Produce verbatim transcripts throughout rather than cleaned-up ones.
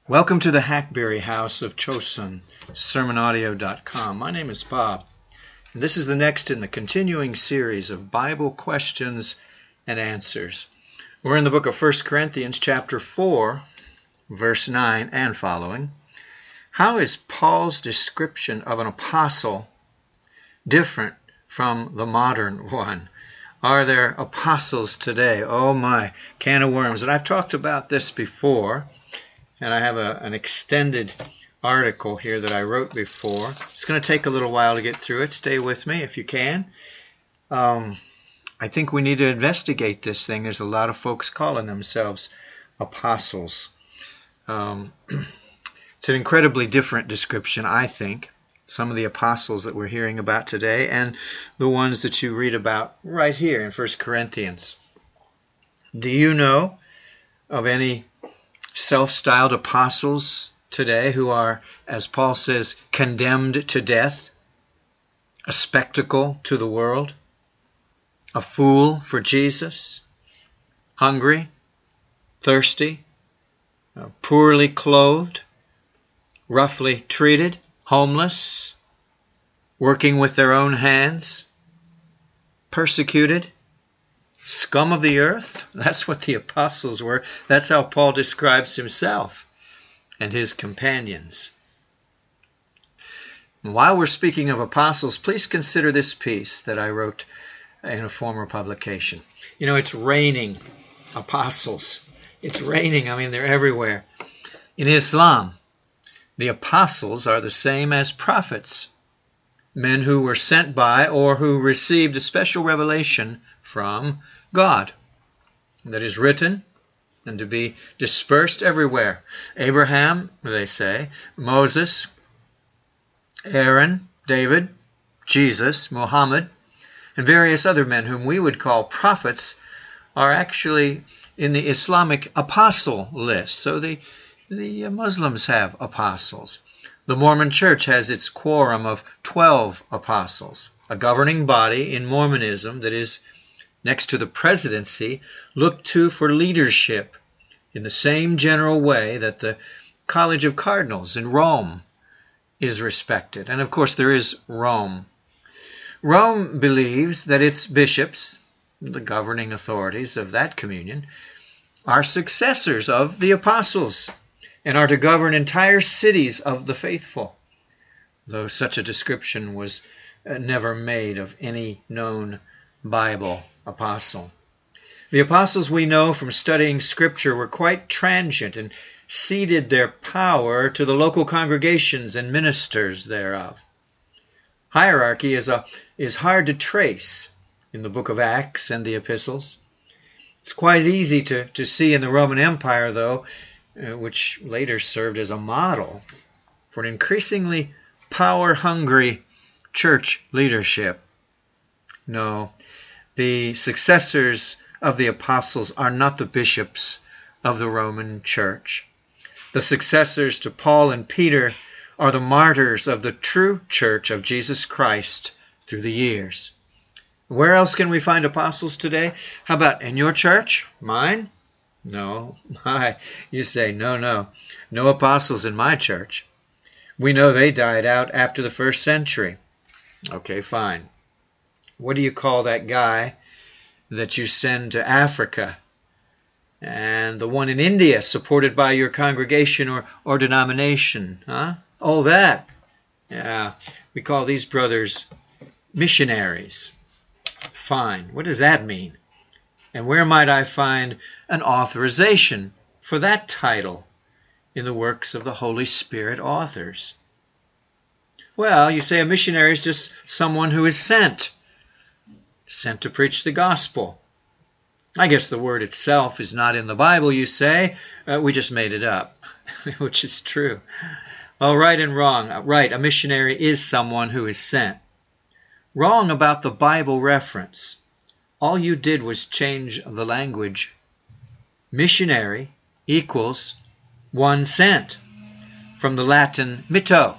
Welcome to the Hackberry House of Chosun, sermon audio dot com. My name is Bob, and this is the next in the continuing series of Bible questions and answers. We're in the book of First Corinthians chapter four, verse nine and following. How is Paul's description of an apostle different from the modern one? Are there apostles today? Oh my, can of worms. And I've talked about this before. And I have a, an extended article here that I wrote before. It's going to take a little while to get through it. Stay with me if you can. Um, I think we need to investigate this thing. There's a lot of folks calling themselves apostles. Um, it's an incredibly different description, I think. Some of the apostles that we're hearing about today and the ones that you read about right here in First Corinthians. Do you know of any self-styled apostles today who are, as Paul says, condemned to death, a spectacle to the world, a fool for Jesus, hungry, thirsty, uh, poorly clothed, roughly treated, homeless, working with their own hands, persecuted, scum of the earth? That's what the apostles were. That's how Paul describes himself and his companions. And while we're speaking of apostles, please consider this piece that I wrote in a former publication. You know, it's raining apostles. It's raining. I mean, they're everywhere. In Islam, the apostles are the same as prophets, men who were sent by or who received a special revelation from God that is written and to be dispersed everywhere. Abraham, they say, Moses, Aaron, David, Jesus, Muhammad, and various other men whom we would call prophets are actually in the Islamic apostle list. So the, the Muslims have apostles. The Mormon Church has its quorum of twelve apostles, a governing body in Mormonism that is, next to the presidency, looked to for leadership in the same general way that the College of Cardinals in Rome is respected. And of course there is Rome. Rome believes that its bishops, the governing authorities of that communion, are successors of the apostles and are to govern entire cities of the faithful, though such a description was never made of any known Bible apostle. The apostles we know from studying Scripture were quite transient and ceded their power to the local congregations and ministers thereof. Hierarchy is, a, is hard to trace in the book of Acts and the epistles. It's quite easy to, to see in the Roman Empire, though, uh, which later served as a model for an increasingly power-hungry church leadership. No, the successors of the apostles are not the bishops of the Roman Church. The successors to Paul and Peter are the martyrs of the true church of Jesus Christ through the years. Where else can we find apostles today? How about in your church? Mine? No. My, you say, no, no. No apostles in my church. We know they died out after the first century. Okay, fine. What do you call that guy that you send to Africa? And the one in India supported by your congregation or, or denomination? Huh? Oh, that. Yeah, we call these brothers missionaries. Fine. What does that mean? And where might I find an authorization for that title in the works of the Holy Spirit authors? Well, you say a missionary is just someone who is sent. Sent to preach the gospel. I guess the word itself is not in the Bible, you say. Uh, we just made it up, which is true. Oh, right and wrong. Right, a missionary is someone who is sent. Wrong about the Bible reference. All you did was change the language. Missionary equals one sent, from the Latin mitto.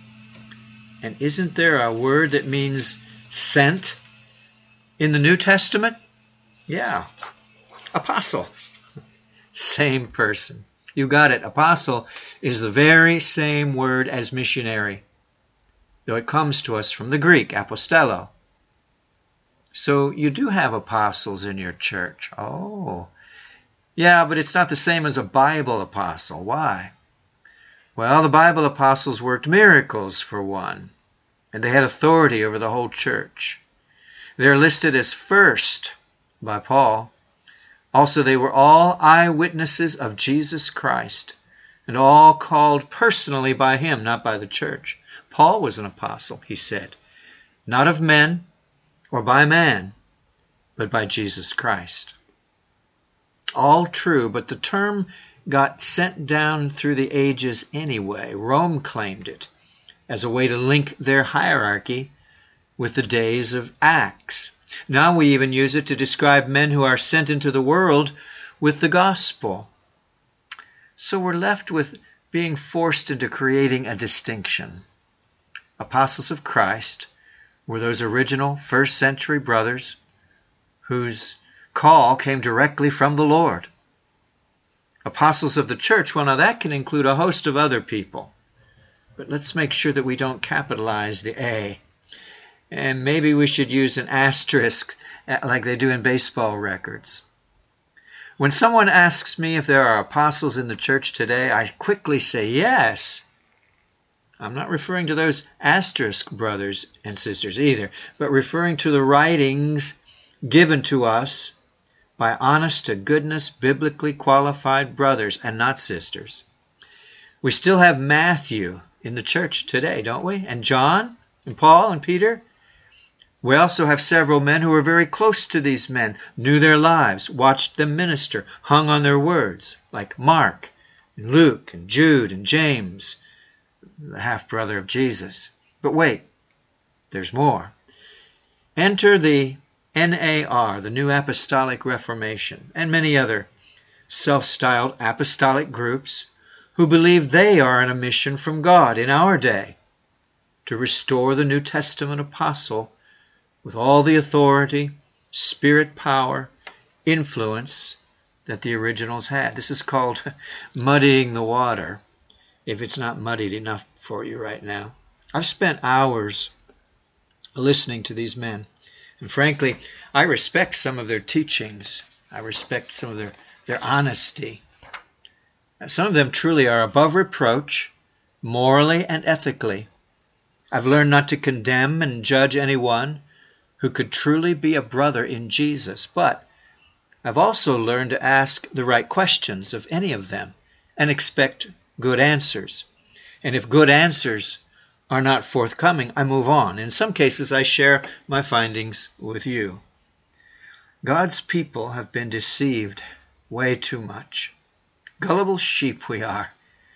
And isn't there a word that means sent in the New Testament? Yeah, apostle. Same person. You got it. Apostle is the very same word as missionary, though it comes to us from the Greek, apostello. So you do have apostles in your church. Oh, yeah, but it's not the same as a Bible apostle. Why? Well, the Bible apostles worked miracles, for one, and they had authority over the whole church. They're listed as first by Paul. Also, they were all eyewitnesses of Jesus Christ, and all called personally by him, not by the church. Paul was an apostle, he said, not of men or by man, but by Jesus Christ. All true, but the term got sent down through the ages anyway. Rome claimed it as a way to link their hierarchy with the days of Acts. Now we even use it to describe men who are sent into the world with the gospel. So we're left with being forced into creating a distinction. Apostles of Christ were those original first century brothers whose call came directly from the Lord. Apostles of the church, well, now that can include a host of other people. But let's make sure that we don't capitalize the A. And maybe we should use an asterisk like they do in baseball records. When someone asks me if there are apostles in the church today, I quickly say yes. I'm not referring to those asterisk brothers and sisters either, but referring to the writings given to us by honest-to-goodness, biblically qualified brothers and not sisters. We still have Matthew in the church today, don't we? And John and Paul and Peter. We also have several men who were very close to these men, knew their lives, watched them minister, hung on their words, like Mark and Luke and Jude and James, the half-brother of Jesus. But wait, there's more. Enter the N A R, the New Apostolic Reformation, and many other self-styled apostolic groups who believe they are on a mission from God in our day to restore the New Testament apostle with all the authority, spirit power, influence that the originals had. This is called muddying the water, if it's not muddied enough for you right now. I've spent hours listening to these men, and frankly, I respect some of their teachings. I respect some of their, their honesty. Some of them truly are above reproach, morally and ethically. I've learned not to condemn and judge anyone who could truly be a brother in Jesus, but I've also learned to ask the right questions of any of them and expect good answers. And if good answers are not forthcoming, I move on. In some cases, I share my findings with you. God's people have been deceived way too much. Gullible sheep we are,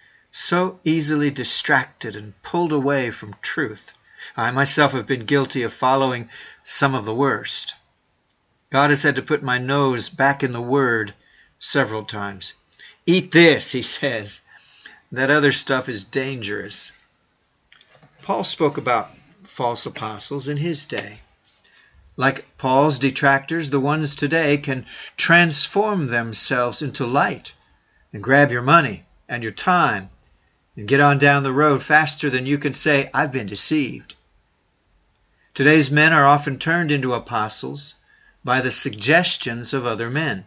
so easily distracted and pulled away from truth. I myself have been guilty of following some of the worst. God has had to put my nose back in the Word several times. Eat this, he says. That other stuff is dangerous. Paul spoke about false apostles in his day. Like Paul's detractors, the ones today can transform themselves into light and grab your money and your time and get on down the road faster than you can say, I've been deceived. Today's men are often turned into apostles by the suggestions of other men.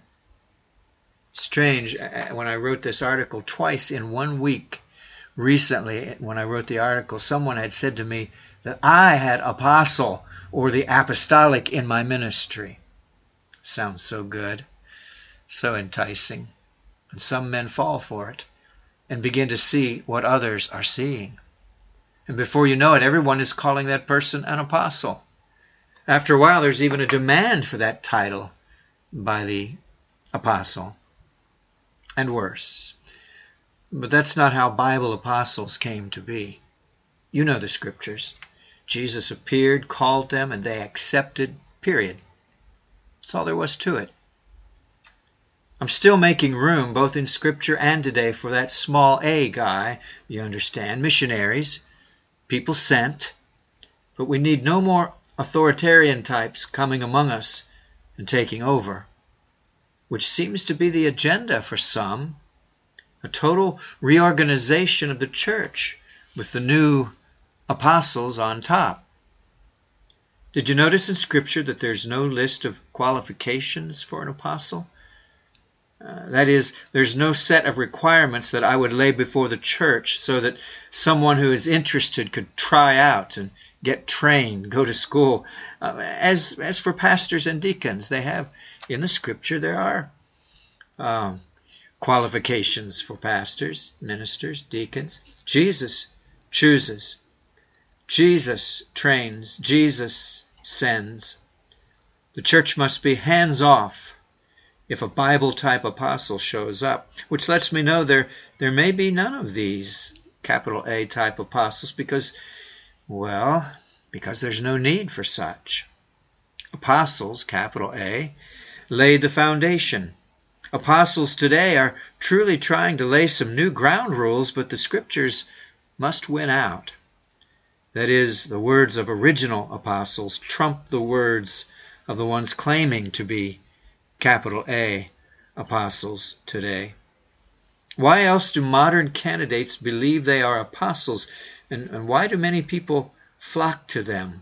Strange, when I wrote this article twice in one week, recently when I wrote the article, someone had said to me that I had apostle or the apostolic in my ministry. Sounds so good, so enticing. And some men fall for it and begin to see what others are seeing. And before you know it, everyone is calling that person an apostle. After a while, there's even a demand for that title by the apostle. And worse. But that's not how Bible apostles came to be. You know the scriptures. Jesus appeared, called them, and they accepted, period. That's all there was to it. I'm still making room, both in scripture and today, for that small a guy, you understand, missionaries, people sent. But we need no more authoritarian types coming among us and taking over, which seems to be the agenda for some a total reorganization of the church with the new apostles on top. Did you notice in Scripture that there's no list of qualifications for an apostle? Uh, that is, there's no set of requirements that I would lay before the church so that someone who is interested could try out and get trained, go to school. Uh, as as for pastors and deacons, they have, in the Scripture, there are um, qualifications for pastors, ministers, deacons. Jesus chooses. Jesus trains. Jesus sends. The church must be hands-off if a Bible-type apostle shows up, which lets me know there, there may be none of these capital A-type apostles because, well, because there's no need for such. Apostles, capital A, laid the foundation. Apostles today are truly trying to lay some new ground rules, but the Scriptures must win out. That is, the words of original apostles trump the words of the ones claiming to be capital A apostles today. Why else do modern candidates believe they are apostles, and, and why do many people flock to them?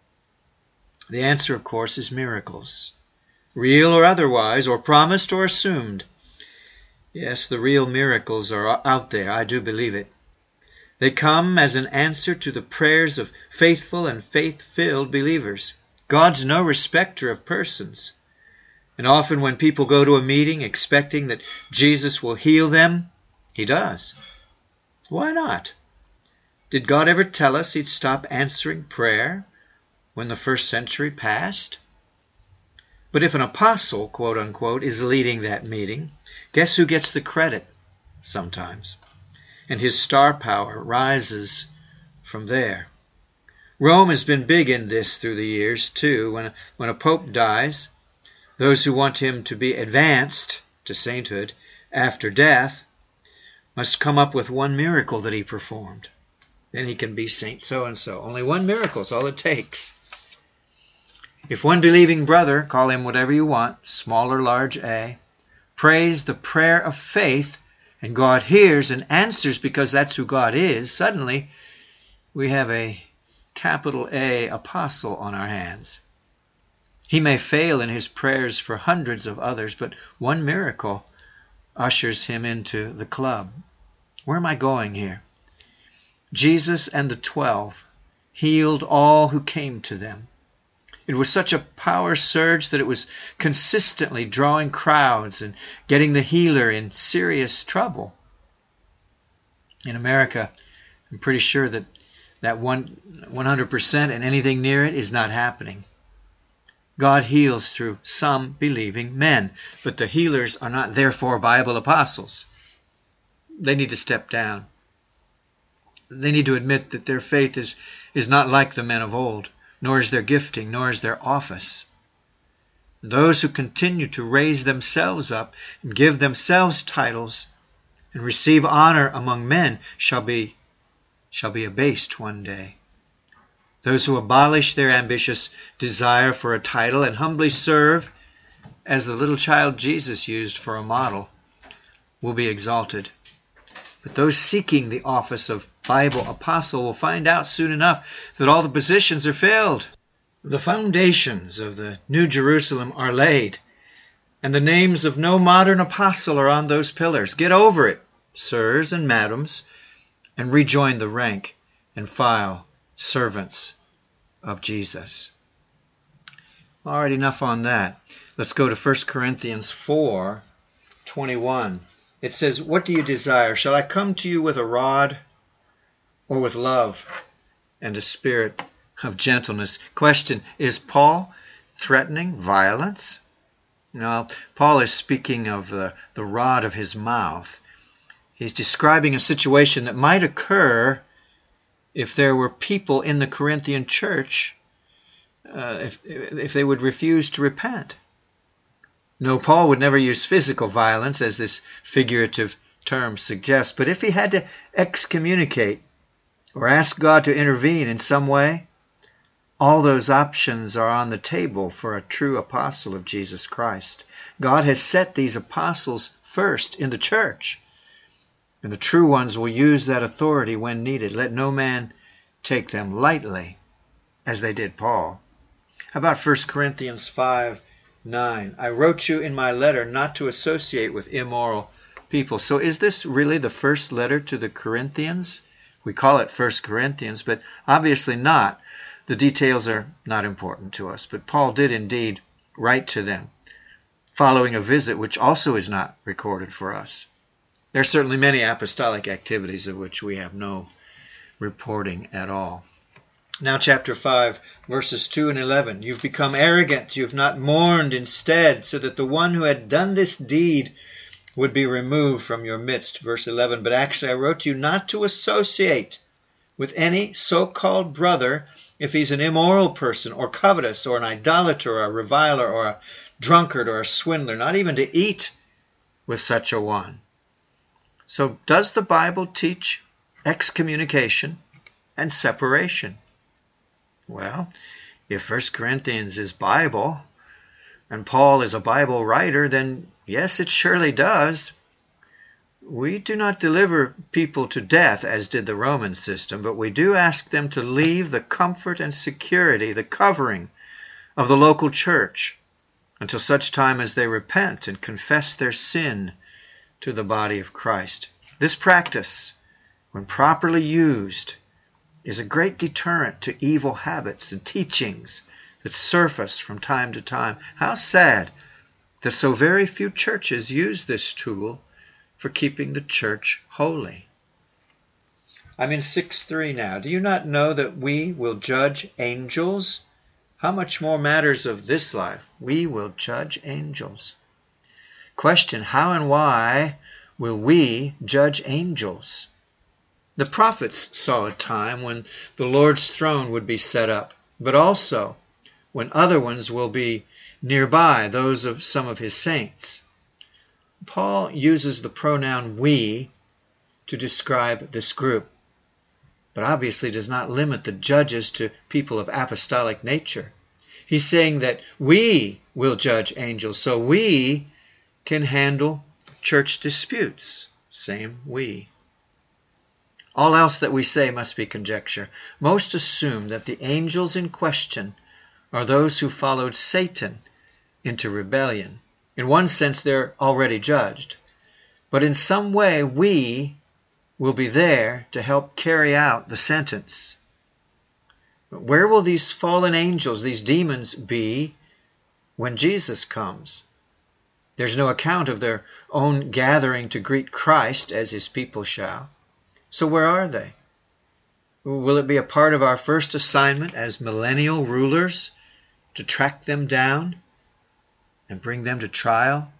The answer, of course, is miracles, real or otherwise, or promised or assumed. Yes, the real miracles are out there. I do believe it. They come as an answer to the prayers of faithful and faith-filled believers. God's no respecter of persons. And often when people go to a meeting expecting that Jesus will heal them, He does. Why not? Did God ever tell us He'd stop answering prayer when the first century passed? But if an apostle, quote unquote, is leading that meeting, guess who gets the credit sometimes? And his star power rises from there. Rome has been big in this through the years, too. When, when a pope dies, those who want him to be advanced to sainthood after death must come up with one miracle that he performed. Then he can be Saint so-and-so. Only one miracle is all it takes. If one believing brother, call him whatever you want, small or large a, prays the prayer of faith, and God hears and answers because that's who God is, suddenly we have a capital A apostle on our hands. He may fail in his prayers for hundreds of others, but one miracle ushers him into the club. Where am I going here? Jesus and the twelve healed all who came to them. It was such a power surge that it was consistently drawing crowds and getting the healer in serious trouble. In America, I'm pretty sure that that one, one hundred percent and anything near it is not happening. God heals through some believing men, but the healers are not therefore Bible apostles. They need to step down. They need to admit that their faith is, is not like the men of old, nor is their gifting, nor is their office. Those who continue to raise themselves up and give themselves titles and receive honor among men shall be, shall be abased one day. Those who abolish their ambitious desire for a title and humbly serve, as the little child Jesus used for a model, will be exalted. But those seeking the office of Bible apostle will find out soon enough that all the positions are filled. The foundations of the New Jerusalem are laid, and the names of no modern apostle are on those pillars. Get over it, sirs and madams, and rejoin the rank and file servants of Jesus. All right, enough on that. Let's go to First Corinthians four twenty-one. It says, "What do you desire? Shall I come to you with a rod, or with love and a spirit of gentleness?" Question, is Paul threatening violence? No, Paul is speaking of the, the rod of his mouth. He's describing a situation that might occur if there were people in the Corinthian church, uh, if, if they would refuse to repent. No, Paul would never use physical violence, as this figurative term suggests, but if he had to excommunicate or ask God to intervene in some way, all those options are on the table for a true apostle of Jesus Christ. God has set these apostles first in the church. And the true ones will use that authority when needed. Let no man take them lightly, as they did Paul. How about First Corinthians five nine? I wrote you in my letter not to associate with immoral people. So is this really the first letter to the Corinthians? We call it First Corinthians, but obviously not. The details are not important to us. But Paul did indeed write to them, following a visit which also is not recorded for us. There are certainly many apostolic activities of which we have no reporting at all. Now chapter five, verses two and eleven. You've become arrogant, you've not mourned instead, so that the one who had done this deed would be removed from your midst. Verse eleven, but actually I wrote to you not to associate with any so-called brother if he's an immoral person or covetous or an idolater or a reviler or a drunkard or a swindler, not even to eat with such a one. So does the Bible teach excommunication and separation? Well, if First Corinthians is Bible and Paul is a Bible writer, then yes, it surely does. We do not deliver people to death as did the Roman system, but we do ask them to leave the comfort and security, the covering of the local church until such time as they repent and confess their sin to the body of Christ. This practice, when properly used, is a great deterrent to evil habits and teachings that surface from time to time. How sad that so very few churches use this tool for keeping the church holy. I'm in six three now. Do you not know that we will judge angels? How much more matters of this life? We will judge angels. Question, how and why will we judge angels? The prophets saw a time when the Lord's throne would be set up, but also when other ones will be nearby, those of some of his saints. Paul uses the pronoun we to describe this group, but obviously does not limit the judges to people of apostolic nature. He's saying that we will judge angels, so we can handle church disputes. Same we. All else that we say must be conjecture. Most assume that the angels in question are those who followed Satan into rebellion. In one sense, they're already judged. But in some way, we will be there to help carry out the sentence. But where will these fallen angels, these demons, be when Jesus comes? There's no account of their own gathering to greet Christ as his people shall. So where are they? Will it be a part of our first assignment as millennial rulers to track them down and bring them to trial?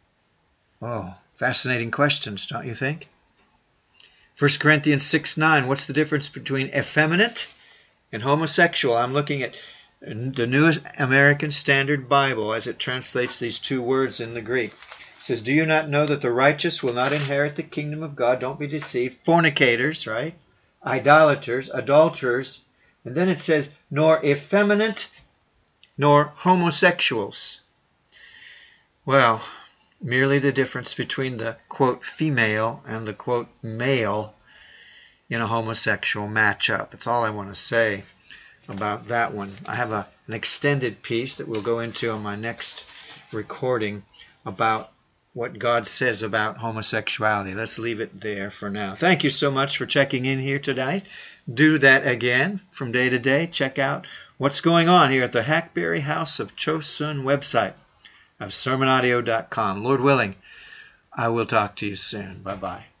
Oh, fascinating questions, don't you think? First Corinthians six nine, what's the difference between effeminate and homosexual? I'm looking at the New American Standard Bible as it translates these two words in the Greek. It says, do you not know that the righteous will not inherit the kingdom of God? Don't be deceived. Fornicators, right? Idolaters, adulterers. And then it says, nor effeminate, nor homosexuals. Well, merely the difference between the, quote, female and the, quote, male in a homosexual matchup. That's all I want to say about that one. I have a, an extended piece that we'll go into on my next recording about what God says about homosexuality. Let's leave it there for now. Thank you so much for checking in here tonight. Do that again from day to day. Check out what's going on here at the Hackberry House of Chosun website of sermon audio dot com. Lord willing, I will talk to you soon. Bye-bye.